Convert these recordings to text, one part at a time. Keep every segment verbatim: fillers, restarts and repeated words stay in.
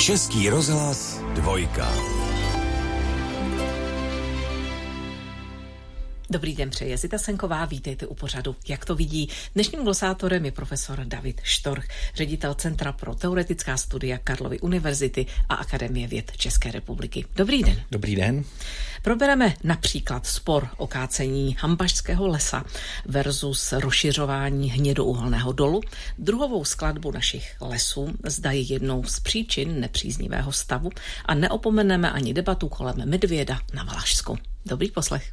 Český rozhlas dvojka. Dobrý den, přeje Zita Senková, vítejte u pořadu Jak to vidí. Dnešním glosátorem je profesor David Štorch, ředitel Centra pro teoretická studia Karlovy univerzity a Akademie věd České republiky. Dobrý den. Dobrý den. Probereme například spor o kácení Hambašského lesa versus rozšiřování hnědouhelného dolu, druhovou skladbu našich lesů, zda je jednou z příčin nepříznivého stavu, a neopomeneme ani debatu kolem medvěda na Valašsku. Dobrý poslech.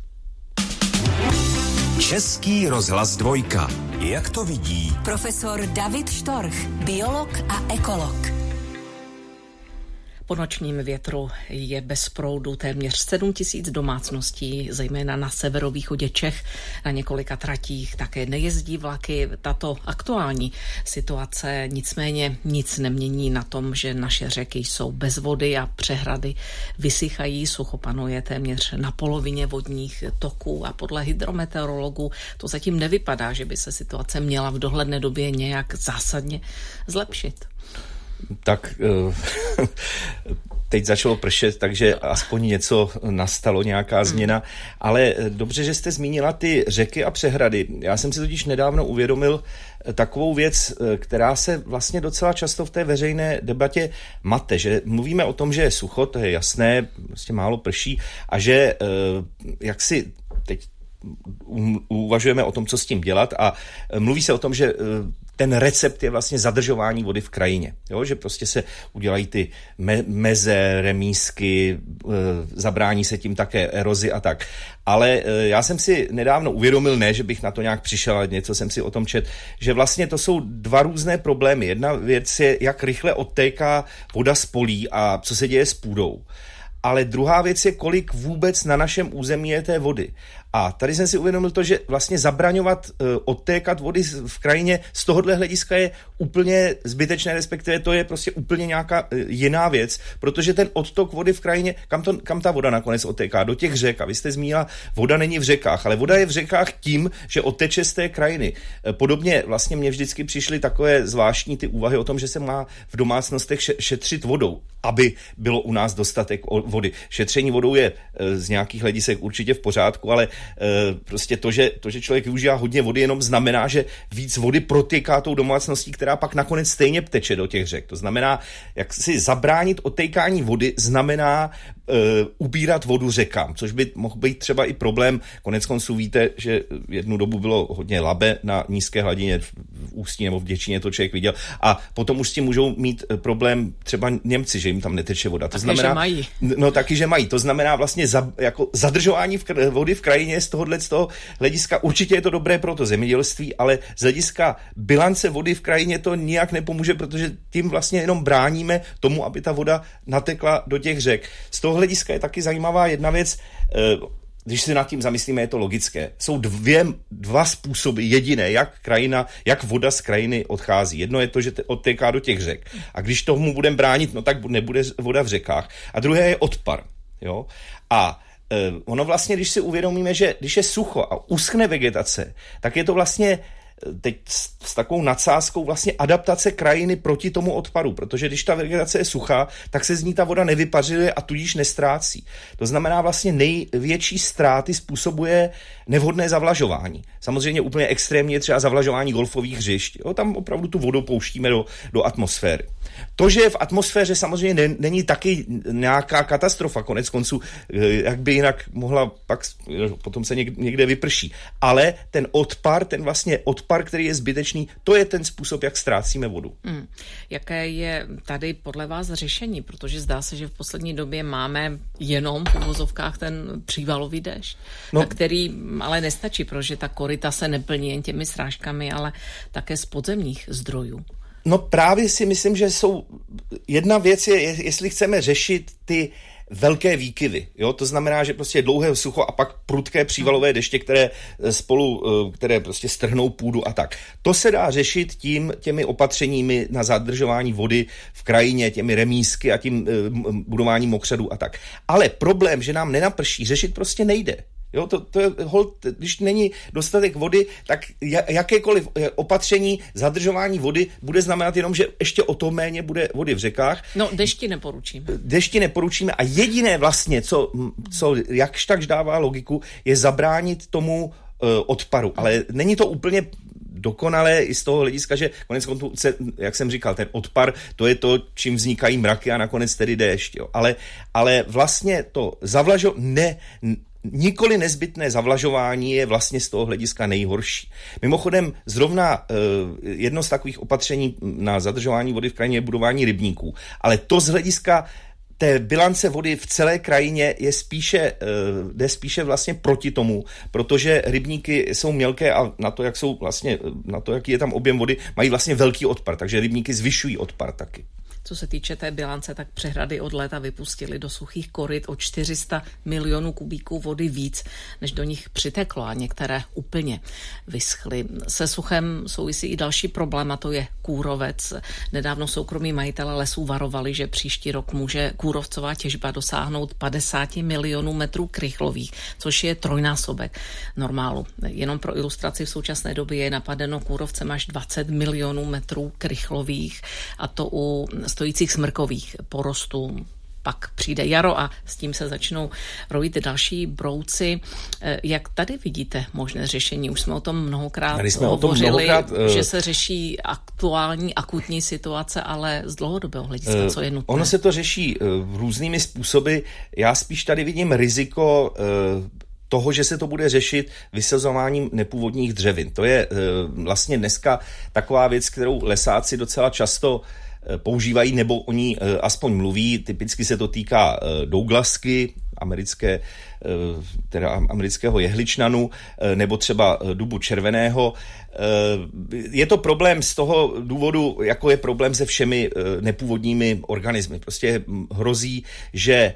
Český rozhlas dvojka. Jak to vidí profesor David Štorch, biolog a ekolog. Po nočním větru je bez proudu téměř sedm tisíc domácností, zejména na severovýchodě Čech. Na několika tratích také nejezdí vlaky. Tato aktuální situace nicméně nic nemění na tom, že naše řeky jsou bez vody a přehrady vysychají. Sucho panuje téměř na polovině vodních toků a podle hydrometeorologů to zatím nevypadá, že by se situace měla v dohledné době nějak zásadně zlepšit. Tak teď začalo pršet, takže aspoň něco nastalo, nějaká změna. Ale dobře, že jste zmínila ty řeky a přehrady. Já jsem si totiž nedávno uvědomil takovou věc, která se vlastně docela často v té veřejné debatě mate, že mluvíme o tom, že je sucho, to je jasné, prostě málo prší a že jak si teď uvažujeme o tom, co s tím dělat, a mluví se o tom, že ten recept je vlastně zadržování vody v krajině. Jo? Že prostě se udělají ty me- meze, remísky, e, zabrání se tím také erozi a tak. Ale e, já jsem si nedávno uvědomil, ne, že bych na to nějak přišel, ale něco jsem si o tom čet, že vlastně to jsou dva různé problémy. Jedna věc je, jak rychle odtéká voda z polí a co se děje s půdou. Ale druhá věc je, kolik vůbec na našem území je té vody. A tady jsem si uvědomil to, že vlastně zabraňovat uh, odtékat vody v krajině z tohohle hlediska je úplně zbytečné, respektive to je prostě úplně nějaká uh, jiná věc, protože ten odtok vody v krajině, kam, to, kam ta voda nakonec odtéká? Do těch řek. A vy jste zmínila, voda není v řekách, ale voda je v řekách tím, že odteče z té krajiny. Uh, podobně vlastně mě vždycky přišly takové zvláštní ty úvahy o tom, že se má v domácnostech šetřit vodou, aby bylo u nás dostatek vody. Šetření vodou je uh, z nějakých hledisek určitě v pořádku, ale prostě to že, to, že člověk využívá hodně vody, jenom znamená, že víc vody protéká tou domácností, která pak nakonec stejně teče do těch řek. To znamená, jak si zabránit odtékání vody, znamená uh, ubírat vodu řekám, což by mohl být třeba i problém. Konec konců víte, že jednu dobu bylo hodně Labe na nízké hladině v Ústí nebo v Děčíně, to člověk viděl. A potom už s tím můžou mít problém třeba Němci, že jim tam neteče voda. To taky, znamená, že mají. No taky, že mají. To znamená vlastně za, jako zadržování v kr- vody v krajině z tohohle z toho hlediska. Určitě je to dobré pro to zemědělství, ale z hlediska bilance vody v krajině to nijak nepomůže, protože tím vlastně jenom bráníme tomu, aby ta voda natekla do těch řek. Z toho hlediska je taky zajímavá jedna věc. Když se nad tím zamyslíme, je to logické. Jsou dvě, dva způsoby, jediné, jak krajina, jak voda z krajiny odchází. Jedno je to, že odtéká do těch řek. A když tomu budeme bránit, no tak nebude voda v řekách. A druhé je odpar. Jo? A e, ono vlastně, když si uvědomíme, že když je sucho a uschne vegetace, tak je to vlastně teď s takovou nadsázkou vlastně adaptace krajiny proti tomu odparu, protože když ta vegetace je suchá, tak se z ní ta voda nevypařuje a tudíž nestrácí. To znamená vlastně největší ztráty způsobuje nevhodné zavlažování. Samozřejmě úplně extrémně je třeba zavlažování golfových hřišť. Jo, tam opravdu tu vodu pouštíme do, do atmosféry. To, že v atmosféře samozřejmě ne, není taky nějaká katastrofa, konec konců, jak by jinak mohla, pak potom se někde vyprší. Ale ten odpar, ten vlastně odpar, který je zbytečný, to je ten způsob, jak ztrácíme vodu. Hmm. Jaké je tady podle vás řešení? Protože zdá se, že v poslední době máme jenom v uvozovkách ten přívalový déšť, no, který ale nestačí, protože ta koryta se neplní jen těmi srážkami, ale také z podzemních zdrojů. No právě si myslím, že jsou... Jedna věc je, jestli chceme řešit ty velké výkyvy, jo, to znamená, že prostě dlouhé sucho a pak prudké přívalové deště, které spolu, které prostě strhnou půdu a tak. To se dá řešit tím, těmi opatřeními na zadržování vody v krajině, těmi remísky a tím budováním mokřadů a tak. Ale problém, že nám nenaprší, řešit prostě nejde. Jo, to, to je hold, když není dostatek vody, tak jakékoliv opatření zadržování vody bude znamenat jenom, že ještě o to méně bude vody v řekách. No, dešti neporučíme. Dešti neporučíme a jediné vlastně, co, co jakž takž dává logiku, je zabránit tomu uh, odparu. Ale není to úplně dokonalé i z toho hlediska, že konec konců, jak jsem říkal, ten odpar, to je to, čím vznikají mraky a nakonec tedy déšť. Jo. Ale, ale vlastně to zavlažo... ne... Nikoli nezbytné zavlažování je vlastně z toho hlediska nejhorší. Mimochodem, zrovna eh, jedno z takových opatření na zadržování vody v krajině je budování rybníků. Ale to z hlediska té bilance vody v celé krajině je spíše, eh, jde spíše vlastně proti tomu, protože rybníky jsou mělké a na to, jak jsou vlastně, na to, jaký je tam objem vody, mají vlastně velký odpar, takže rybníky zvyšují odpar taky. Co se týče té bilance, tak přehrady od léta vypustily do suchých koryt o čtyři sta milionů kubíků vody víc, než do nich přiteklo a některé úplně vyschly. Se suchem souvisí i další problém a to je kůrovec. Nedávno soukromí majitele lesů varovali, že příští rok může kůrovcová těžba dosáhnout padesát milionů metrů krychlových, což je trojnásobek normálu. Jenom pro ilustraci v současné době je napadeno kůrovcem až dvacet milionů metrů krychlových a to u stojících smrkových porostů. Pak přijde jaro a s tím se začnou rojit další brouci. Jak tady vidíte možné řešení? Už jsme o tom mnohokrát jsme hovořili, o tom mnohokrát, uh... že se řeší aktuální, akutní situace, ale z dlouhodobého hlediska, uh, co je nutné? Ono se to řeší uh, různými způsoby. Já spíš tady vidím riziko uh, toho, že se to bude řešit vysazováním nepůvodních dřevin. To je uh, vlastně dneska taková věc, kterou lesáci docela často používají, nebo o ní aspoň mluví. Typicky se to týká douglasky, americké, teda amerického jehličnanu, nebo třeba dubu červeného. Je to problém z toho důvodu, jako je problém se všemi nepůvodními organismy. Prostě hrozí, že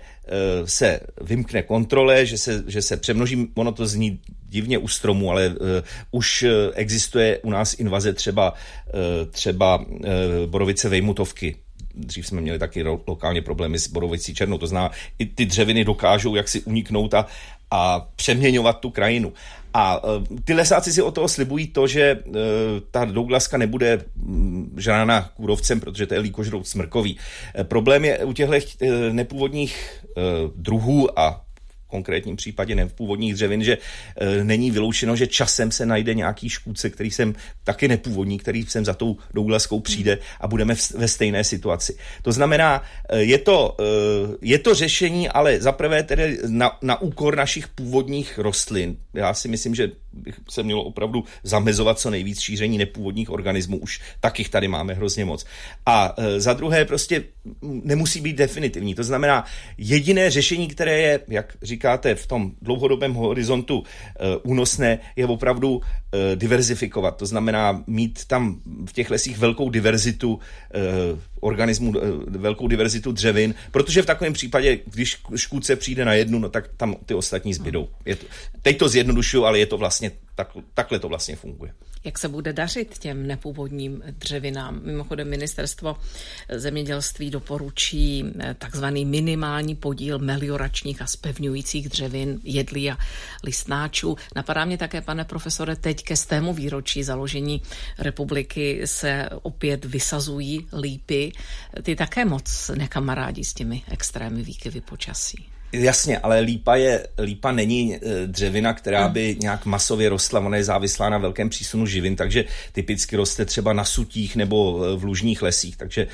se vymkne kontrole, že se, že se přemnoží, ono to zní divně u stromů, ale uh, už existuje u nás invaze třeba, uh, třeba uh, borovice vejmutovky. Dřív jsme měli taky ro- lokálně problémy s borovicí černou, to znamená, i ty dřeviny dokážou jaksi uniknout a, a přeměňovat tu krajinu. A uh, ty lesáci si od toho slibují to, že uh, ta douglaska nebude um, žrána kůrovcem, protože to je líkožrout smrkový. Uh, problém je u těchto uh, nepůvodních uh, druhů a v konkrétním případě nepůvodních dřevin, že e, není vyloučeno, že časem se najde nějaký škůdce, který jsem taky nepůvodní, který sem za tou douglaskou přijde a budeme v, ve stejné situaci. To znamená, e, je, to, e, je to řešení, ale zaprvé tedy na, na úkor našich původních rostlin. Já si myslím, že bych se mělo opravdu zamezovat co nejvíc šíření nepůvodních organismů. Už takých tady máme hrozně moc. A e, za druhé prostě nemusí být definitivní. To znamená, jediné řešení, které je, jak říkáte, v tom dlouhodobém horizontu uh, únosné, je opravdu uh, diverzifikovat. To znamená mít tam v těch lesích velkou diverzitu uh, organismů, uh, velkou diverzitu dřevin, protože v takovém případě, když škůdce přijde na jednu, no tak tam ty ostatní zbydou. Je to, teď to zjednodušuju, ale je to vlastně, tak, takhle to vlastně funguje. Jak se bude dařit těm nepůvodním dřevinám? Mimochodem ministerstvo zemědělství doporučí takzvaný minimální podíl melioračních a zpevňujících dřevin, jedlí a listnáčů. Napadá mě také, pane profesore, teď ke stému výročí založení republiky se opět vysazují lípy. Ty také moc nekamarádí s těmi extrémy výkyvy počasí. Jasně, ale lípa, je, lípa není dřevina, která by nějak masově rostla, ona je závislá na velkém přísunu živin, takže typicky roste třeba na sutích nebo v lužních lesích, takže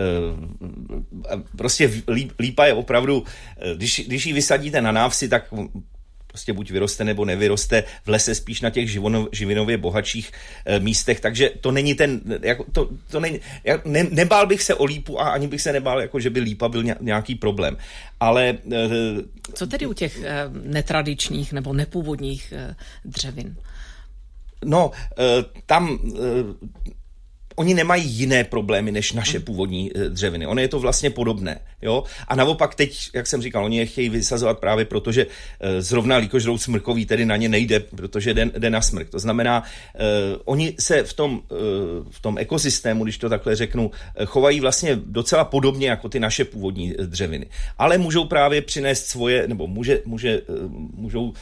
prostě lípa je opravdu, když, když ji vysadíte na návsi, tak prostě buď vyroste nebo nevyroste, v lese spíš na těch živono, živinově bohatších e, místech, takže to není ten, jako, to, to není, já ne, nebál bych se o lípu a ani bych se nebál, jako, že by lípa byl nějaký problém, ale... E, Co tedy u těch e, netradičních nebo nepůvodních e, dřevin? No, e, tam... E, Oni nemají jiné problémy než naše původní dřeviny. Ono je to vlastně podobné. Jo? A naopak teď, jak jsem říkal, oni je chtějí vysazovat právě proto, že zrovna líkožrout smrkový tedy na ně nejde, protože jde, jde na smrk. To znamená, eh, oni se v tom, eh, v tom ekosystému, když to takhle řeknu, chovají vlastně docela podobně jako ty naše původní dřeviny. Ale můžou právě přinést svoje, nebo může, může, můžou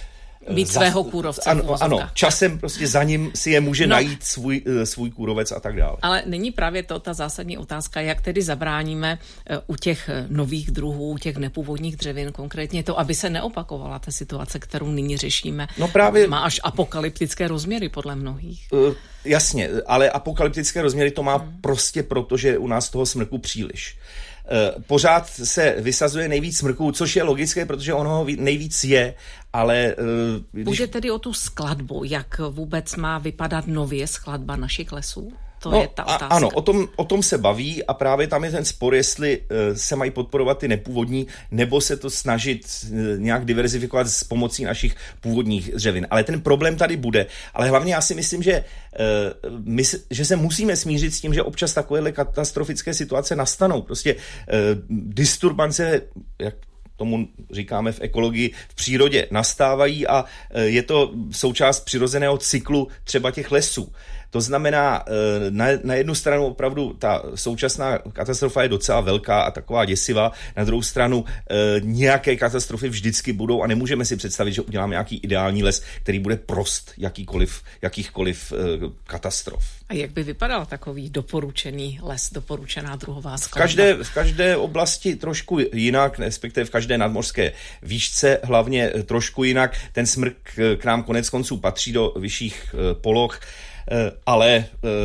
Mít svého kůrovce. Ano, ano, časem prostě za ním si je může no, najít svůj, svůj kůrovec a tak dále. Ale není právě to ta zásadní otázka, jak tedy zabráníme u těch nových druhů, u těch nepůvodních dřevin, konkrétně to, aby se neopakovala ta situace, kterou nyní řešíme. No právě má až apokalyptické rozměry podle mnohých. Uh, jasně, ale apokalyptické rozměry to má hmm. prostě proto, že je u nás toho smrku příliš. Pořád se vysazuje nejvíc smrků, což je logické, protože ono nejvíc je, ale... Když... Půjde tedy o tu skladbu, jak vůbec má vypadat nově skladba našich lesů? To no, je ta otázka. Ano, o tom, o tom se baví a právě tam je ten spor, jestli uh, se mají podporovat ty nepůvodní, nebo se to snažit uh, nějak diverzifikovat s pomocí našich původních dřevin. Ale ten problém tady bude. Ale hlavně já si myslím, že, uh, my, že se musíme smířit s tím, že občas takovéhle katastrofické situace nastanou. Prostě uh, disturbance, jak tomu říkáme v ekologii, v přírodě nastávají a je to součást přirozeného cyklu třeba těch lesů. To znamená, na, na jednu stranu opravdu ta současná katastrofa je docela velká a taková děsivá, na druhou stranu nějaké katastrofy vždycky budou a nemůžeme si představit, že uděláme nějaký ideální les, který bude prost jakýkoliv, jakýchkoliv katastrof. A jak by vypadal takový doporučený les, doporučená druhová skladba? V každé, v každé oblasti trošku jinak, respektive v každé nadmořské výšce hlavně trošku jinak. Ten smrk k nám konec konců patří do vyšších poloh, ale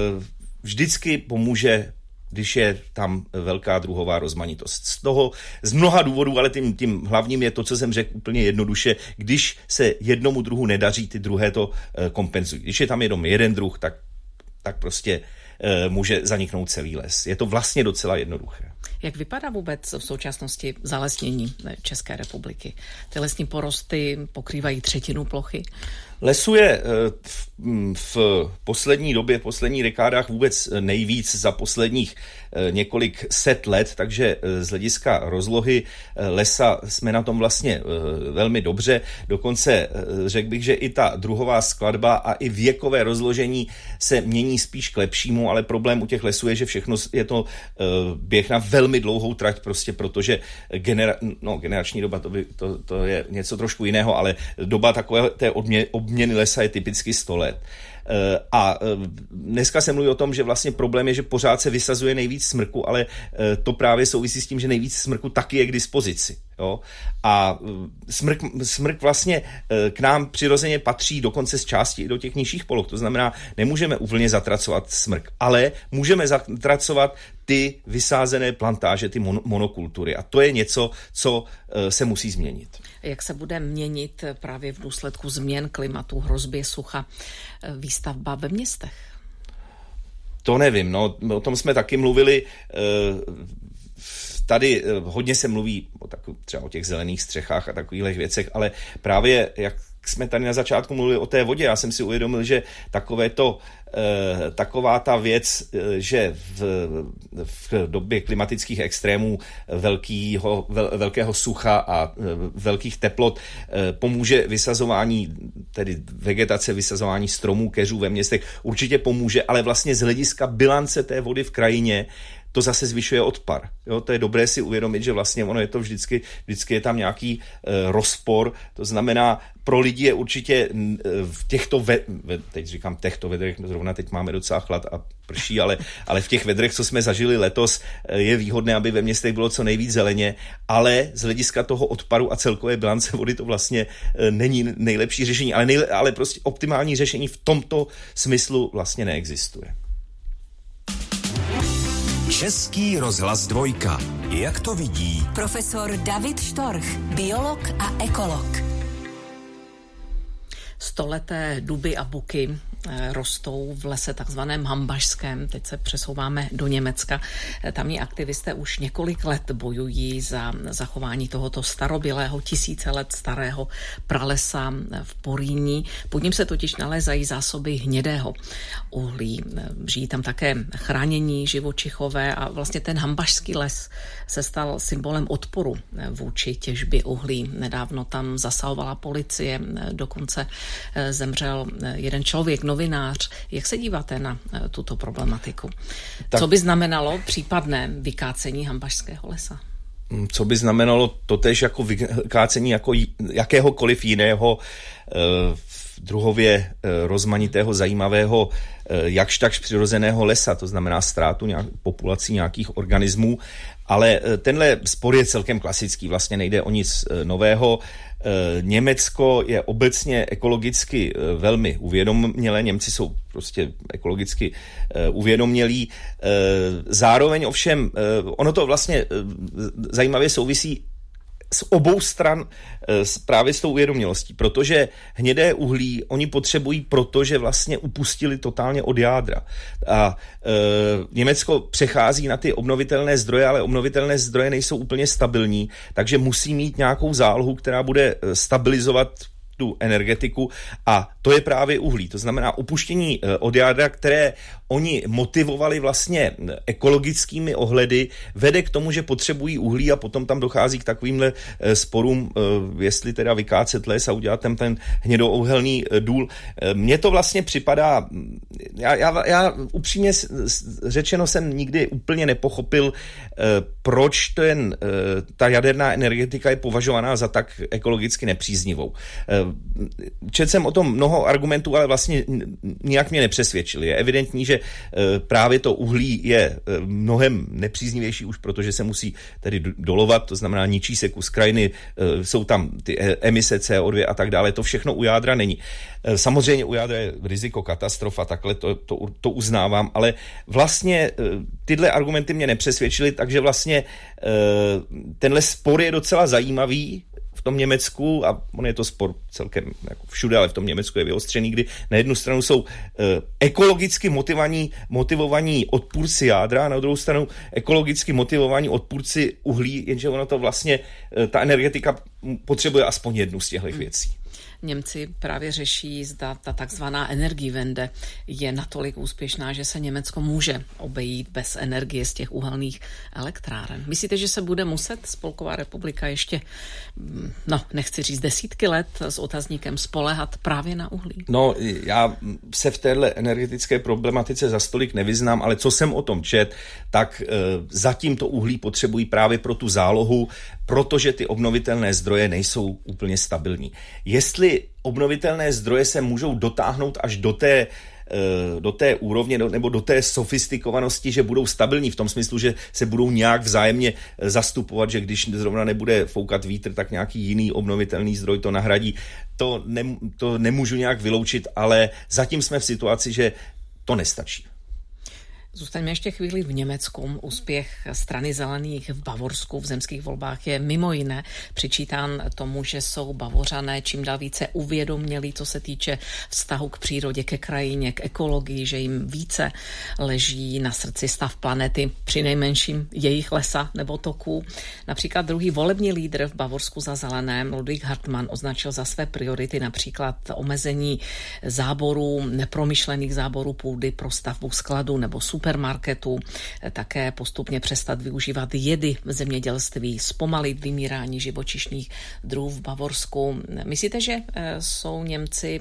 vždycky pomůže, když je tam velká druhová rozmanitost. Z toho, z mnoha důvodů, ale tím, tím hlavním je to, co jsem řekl úplně jednoduše, když se jednomu druhu nedaří, ty druhé to kompenzují. Když je tam jenom jeden druh, tak, tak prostě může zaniknout celý les. Je to vlastně docela jednoduché. Jak vypadá vůbec v současnosti zalesnění České republiky? Ty lesní porosty pokrývají třetinu plochy. Lesů je v, v poslední době, v posledních dekádách vůbec nejvíc za posledních několik set let, takže z hlediska rozlohy lesa jsme na tom vlastně velmi dobře. Dokonce řekl bych, že i ta druhová skladba a i věkové rozložení se mění spíš k lepšímu, ale problém u těch lesů je, že všechno je to běh na velmi dlouhou trať, prostě protože genera, no, generační doba, to, by, to, to je něco trošku jiného, ale doba takové té obmě, obměny lesa je typicky sto let. A dneska se mluví o tom, že vlastně problém je, že pořád se vysazuje nejvíc smrku, ale to právě souvisí s tím, že nejvíc smrku taky je k dispozici. Jo? A smrk, smrk vlastně k nám přirozeně patří dokonce z části i do těch nižších poloh. To znamená, nemůžeme úplně zatracovat smrk, ale můžeme zatracovat ty vysázené plantáže, ty mon- monokultury. A to je něco, co se musí změnit. Jak se bude měnit právě v důsledku změn klimatu, hrozby sucha, výstavba ve městech? To nevím, no, o tom jsme taky mluvili. Tady hodně se mluví o takový, třeba o těch zelených střechách a takových věcech, ale právě jak jsme tady na začátku mluvili o té vodě, já jsem si uvědomil, že takové to, eh, taková ta věc, eh, že v, v době klimatických extrémů velkýho, vel, velkého sucha a eh, velkých teplot eh, pomůže vysazování, tedy vegetace, vysazování stromů, keřů ve městech, určitě pomůže, ale vlastně z hlediska bilance té vody v krajině to zase zvyšuje odpar. Jo, to je dobré si uvědomit, že vlastně ono je to vždycky, vždycky je tam nějaký e, rozpor, to znamená, pro lidi je určitě e, v těchto, ve, ve, teď říkám těchto vedrech, zrovna teď máme docela chlad a prší, ale, ale v těch vedrech, co jsme zažili letos, e, je výhodné, aby ve městech bylo co nejvíc zeleně, ale z hlediska toho odparu a celkové bilance vody to vlastně e, není nejlepší řešení, ale, nejle, ale prostě optimální řešení v tomto smyslu vlastně neexistuje. Český rozhlas dvojka. Jak to vidí profesor David Štorch, biolog a ekolog. Stoleté duby a buky rostou v lese takzvaném hambašském. Teď se přesouváme do Německa. Tamní aktivisté už několik let bojují za zachování tohoto starobylého, tisíce let starého pralesa v Poríní. Pod ním se totiž nalézají zásoby hnědého uhlí. Žijí tam také chránění živočichové a vlastně ten hambašský les se stal symbolem odporu vůči těžbě uhlí. Nedávno tam zasahovala policie, dokonce zemřel jeden člověk, novinář. Jak se díváte na tuto problematiku? Tak, co by znamenalo případné vykácení hambašského lesa? Co by znamenalo totéž jako vykácení jako jakéhokoliv jiného druhově rozmanitého, zajímavého, jakž takž přirozeného lesa, to znamená ztrátu nějak, populací nějakých organismů, ale tenhle spor je celkem klasický, vlastně nejde o nic nového. Německo je obecně ekologicky velmi uvědomělé, Němci jsou prostě ekologicky uvědomělí. Zároveň ovšem, ono to vlastně zajímavě souvisí z obou stran právě s tou uvědomělostí, protože hnědé uhlí oni potřebují, protože vlastně upustili totálně od jádra. A e, Německo přechází na ty obnovitelné zdroje, ale obnovitelné zdroje nejsou úplně stabilní, takže musí mít nějakou zálohu, která bude stabilizovat tu energetiku a to je právě uhlí. To znamená upuštění od jádra, které oni motivovali vlastně ekologickými ohledy, vede k tomu, že potřebují uhlí a potom tam dochází k takovýmhle sporům, jestli teda vykácet les a udělat tam ten hnědouhelný důl. Mně to vlastně připadá, já, já, já upřímně řečeno jsem nikdy úplně nepochopil, proč ten, ta jaderná energetika je považovaná za tak ekologicky nepříznivou. Četl jsem o tom mnoho argumentů, ale vlastně nijak mě nepřesvědčili. Je evidentní, že právě to uhlí je mnohem nepříznivější už, protože se musí tedy dolovat, to znamená ničí se kus krajiny, jsou tam ty emise C O dva a tak dále, to všechno u jádra není. Samozřejmě u jádra je riziko katastrofa, takhle to, to, to uznávám, ale vlastně tyhle argumenty mě nepřesvědčily, takže vlastně tenhle spor je docela zajímavý v tom Německu, a on je to spor celkem jako všude, ale v tom Německu je vyostřený, kdy na jednu stranu jsou e, ekologicky motivovaní, motivovaní odpůrci jádra, a na druhou stranu ekologicky motivovaní odpůrci uhlí, jenže ono to vlastně, e, ta energetika potřebuje aspoň jednu z těchto věcí. Němci právě řeší, zda ta takzvaná Energiewende je natolik úspěšná, že se Německo může obejít bez energie z těch uhelných elektráren. Myslíte, že se bude muset Spolková republika ještě, no nechci říct desítky let s otazníkem spoléhat právě na uhlí? No, já se v téhle energetické problematice za stolik nevyznám, ale co jsem o tom čet, tak e, zatím to uhlí potřebují právě pro tu zálohu, protože ty obnovitelné zdroje nejsou úplně stabilní. Jestli obnovitelné zdroje se můžou dotáhnout až do té, do té úrovně nebo do té sofistikovanosti, že budou stabilní v tom smyslu, že se budou nějak vzájemně zastupovat, že když zrovna nebude foukat vítr, tak nějaký jiný obnovitelný zdroj to nahradí. To, ne, to nemůžu nějak vyloučit, ale zatím jsme v situaci, že to nestačí. Zůstaňme ještě chvíli v Německu. Úspěch strany zelených v Bavorsku v zemských volbách je mimo jiné přičítán tomu, že jsou Bavořané čím dál více uvědomělí, co se týče vztahu k přírodě, ke krajině, k ekologii, že jim více leží na srdci stav planety, přinejmenším jejich lesa nebo toků. Například druhý volební lídr v Bavorsku za zelené, Ludwig Hartmann, označil za své priority například omezení záborů, nepromyšlených záborů půdy pro stavbu skladu nebo supermarketu, také postupně přestat využívat jedy v zemědělství, zpomalit vymírání živočišných druhů v Bavorsku. Myslíte, že jsou Němci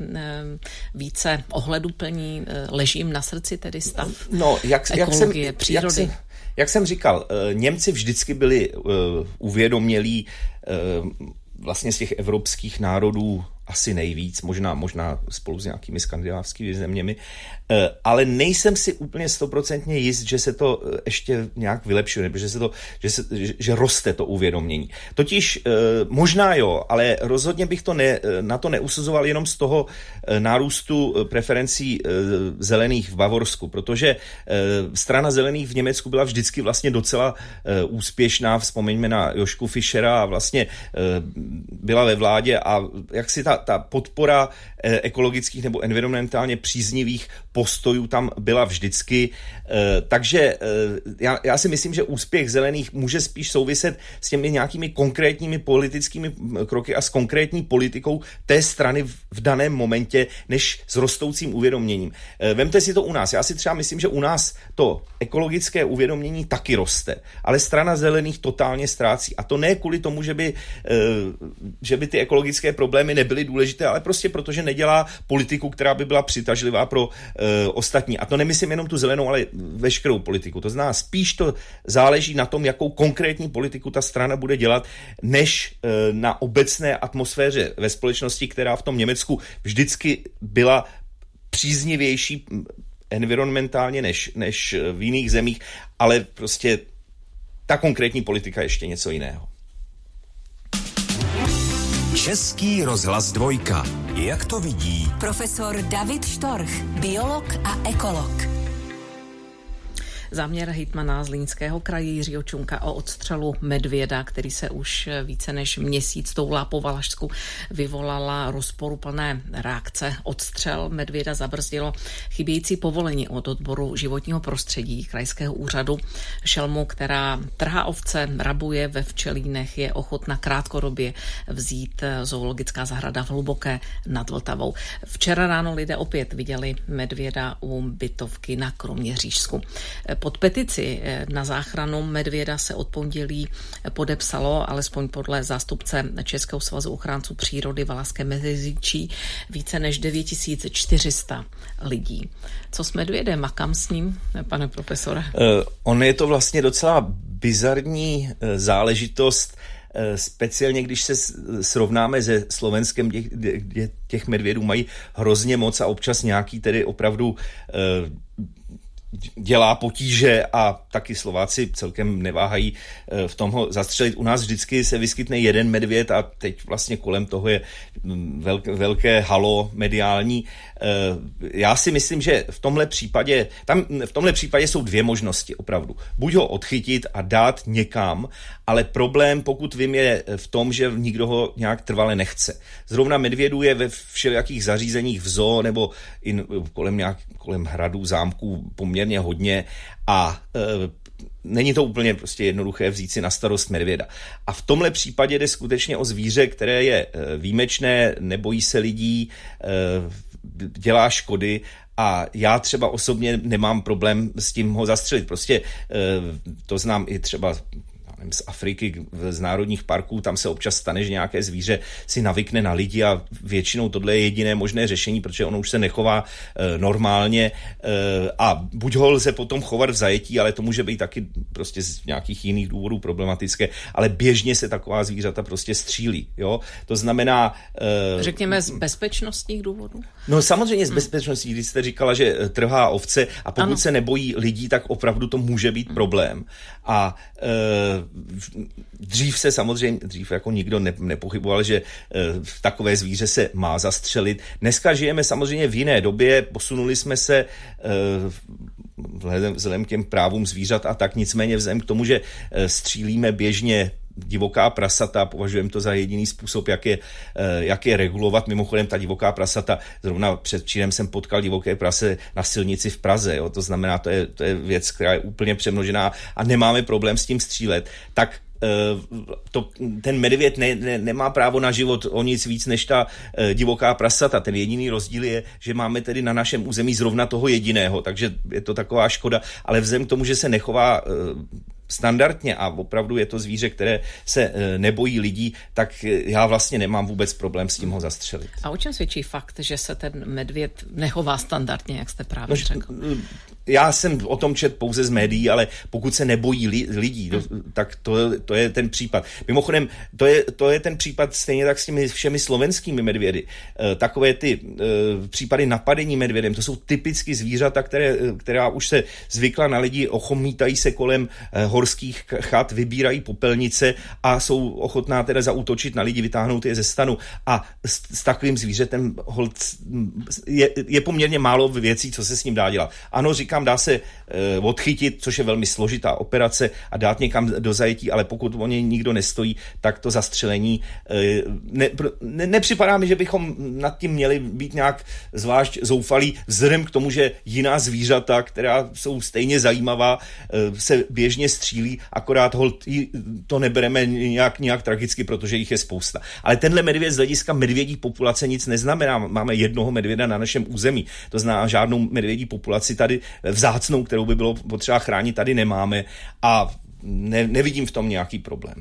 více ohleduplní, leží jim na srdci tedy stav no, jak, ekologie, jak jsem, přírody? Jak jsem, jak jsem říkal, Němci vždycky byli uh, uvědomělí uh, vlastně z těch evropských národů asi nejvíc, možná, možná spolu s nějakými skandinávskými zeměmi, ale nejsem si úplně stoprocentně jist, že se to ještě nějak vylepšuje, nebo že, se to, že, se, že, že roste to uvědomění. Totiž možná jo, ale rozhodně bych to ne, na to neusuzoval jenom z toho nárůstu preferencí zelených v Bavorsku, protože strana zelených v Německu byla vždycky vlastně docela úspěšná, vzpomeňme na Jošku Fischera, a vlastně byla ve vládě a jak si ta, ta podpora ekologických nebo environmentálně příznivých postojů tam byla vždycky. Takže já, já si myslím, že úspěch zelených může spíš souviset s těmi nějakými konkrétními politickými kroky a s konkrétní politikou té strany v daném momentě, než s rostoucím uvědoměním. Vemte si to u nás. Já si třeba myslím, že u nás to ekologické uvědomění taky roste, ale strana zelených totálně ztrácí. A to ne kvůli tomu, že by, že by ty ekologické problémy nebyly byly důležité, ale prostě protože nedělá politiku, která by byla přitažlivá pro e, ostatní. A to nemyslím jenom tu zelenou, ale veškerou politiku. To znamená, spíš to záleží na tom, jakou konkrétní politiku ta strana bude dělat, než e, na obecné atmosféře ve společnosti, která v tom Německu vždycky byla příznivější environmentálně než, než v jiných zemích, ale prostě ta konkrétní politika je ještě něco jiného. Český rozhlas dvojka. Jak to vidí? Profesor David Štorch, biolog a ekolog. Záměr hejtmana Zlínského kraje Jiřího Čunka o odstřelu medvěda, který se už více než měsíc toulá po Valašsku, vyvolala rozporuplné reakce. Odstřel medvěda zabrzdilo chybějící povolení od odboru životního prostředí krajského úřadu. Šelmu, která trhá ovce, rabuje ve včelínech, je ochotna krátkodobě vzít zoologická zahrada v Hluboké nad Vltavou. Včera ráno lidé opět viděli medvěda u bytovky na Kroměřížsku. Pod petici na záchranu medvěda se od pondělí podepsalo, alespoň podle zástupce Českého svazu ochránců přírody Valašské Meziříčí, více než devět tisíc čtyři sta lidí. Co s medvědem a kam s ním, pane profesore? Uh, on je to vlastně docela bizarní uh, záležitost, uh, speciálně když se srovnáme se Slovenskem, kde těch medvědů mají hrozně moc a občas nějaký tedy opravdu uh, dělá potíže a taky Slováci celkem neváhají v tom ho zastřelit. U nás vždycky se vyskytne jeden medvěd a teď vlastně kolem toho je velké, velké halo mediální. Já si myslím, že v tomhle případě, tam v tomhle případě jsou dvě možnosti opravdu. Buď ho odchytit a dát někam, ale problém, pokud vím, je v tom, že nikdo ho nějak trvale nechce. Zrovna medvědů je ve všelijakých zařízeních v zoo nebo i kolem, nějak, kolem hradů, zámků poměrně hodně a e, není to úplně prostě jednoduché vzít si na starost medvěda. A v tomhle případě jde skutečně o zvíře, které je e, výjimečné, nebojí se lidí, e, dělá škody a já třeba osobně nemám problém s tím ho zastřelit. Prostě e, to znám i třeba z Afriky, z národních parků, tam se občas stane, že nějaké zvíře si navykne na lidi a většinou tohle je jediné možné řešení, protože ono už se nechová e, normálně e, a buď ho lze potom chovat v zajetí, ale to může být taky prostě z nějakých jiných důvodů problematické, ale běžně se taková zvířata prostě střílí, jo? To znamená... E, Řekněme z bezpečnostních důvodů? No samozřejmě z bezpečnostních, když jste říkala, že trhá ovce a pokud ano. se nebojí lidí, tak opravdu to může být problém. A e, dřív se samozřejmě, dřív jako nikdo ne, nepochyboval, že e, takové zvíře se má zastřelit. Dneska žijeme samozřejmě v jiné době, posunuli jsme se e, vzhledem, vzhledem k těm právům zvířat a tak, nicméně vzhledem k tomu, že e, střílíme běžně divoká prasata, považujeme to za jediný způsob, jak je, jak je regulovat. Mimochodem ta divoká prasata, zrovna předčírem jsem potkal divoké prase na silnici v Praze, jo? To znamená, to je, to je věc, která je úplně přemnožená a nemáme problém s tím střílet. Tak to, ten medvěd ne, ne, nemá právo na život o nic víc než ta e, divoká prasata. Ten jediný rozdíl je, že máme tedy na našem území zrovna toho jediného, takže je to taková škoda, ale vzhledem k tomu, že se nechová e, standardně a opravdu je to zvíře, které se e, nebojí lidí, tak já vlastně nemám vůbec problém s tím ho zastřelit. A o čem svědčí fakt, že se ten medvěd nechová standardně, jak jste právě no, řekl? Já jsem o tom čet pouze z médií, ale pokud se nebojí li, lidí, hmm. tak to, to je ten případ. Mimochodem, to je, to je ten případ stejně tak s těmi všemi slovenskými medvědy. E, takové ty e, případy napadení medvědem, to jsou typicky zvířata, které, která už se zvykla na lidi, ochomítají se kolem e, horských chat, vybírají popelnice a jsou ochotná teda zaútočit na lidi, vytáhnout je ze stanu. A s, s takovým zvířetem hold, je, je poměrně málo věcí, co se s ním dá dělat. Ano, říkám, dá se e, odchytit, což je velmi složitá operace a dát někam do zajetí, ale pokud o něj nikdo nestojí, tak to zastřelení e, ne, ne, nepřipadá mi, že bychom nad tím měli být nějak zvlášť zoufalí, vzhledem k tomu, že jiná zvířata, která jsou stejně zajímavá, e, se běžně střílí, akorát holt to nebereme nějak, nějak tragicky, protože jich je spousta. Ale tenhle medvěd z hlediska medvědí populace nic neznamená. Máme jednoho medvěda na našem území. To znamená, žádnou medvědí populaci tady vzácnou, kterou by bylo potřeba chránit, tady nemáme a ne, nevidím v tom nějaký problém.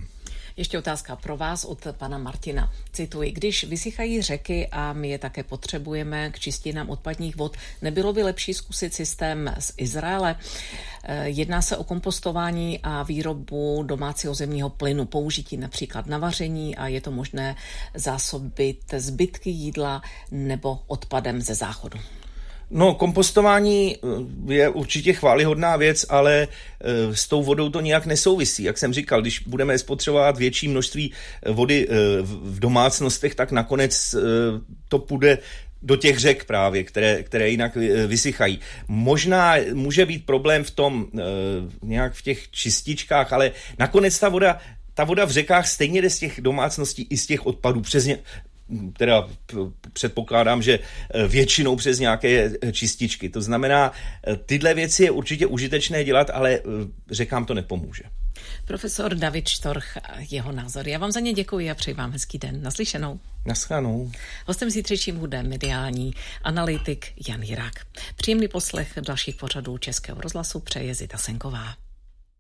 Ještě otázka pro vás od pana Martina. Cituji, když vysychají řeky a my je také potřebujeme k čistinám odpadních vod, nebylo by lepší zkusit systém z Izraele? Jedná se o kompostování a výrobu domácího zemního plynu, použití například na vaření a je to možné zásobit zbytky jídla nebo odpadem ze záchodu. No, kompostování je určitě chvályhodná věc, ale s tou vodou to nějak nesouvisí. Jak jsem říkal, když budeme spotřebovat větší množství vody v domácnostech, tak nakonec to půjde do těch řek právě, které, které jinak vysychají. Možná může být problém v tom, nějak v těch čističkách, ale nakonec ta voda, ta voda v řekách stejně jde z těch domácností i z těch odpadů přes ně, teda předpokládám, že většinou přes nějaké čističky. To znamená, tyhle věci je určitě užitečné dělat, ale řekám to nepomůže. Profesor David Štorch a jeho názor. Já vám za ně děkuji a přeji vám hezký den. Naslyšenou. Naschledanou. Hostem zítřejším bude mediální analytik Jan Jirák. Příjemný poslech dalších pořadů Českého rozhlasu přeje Zita Senková.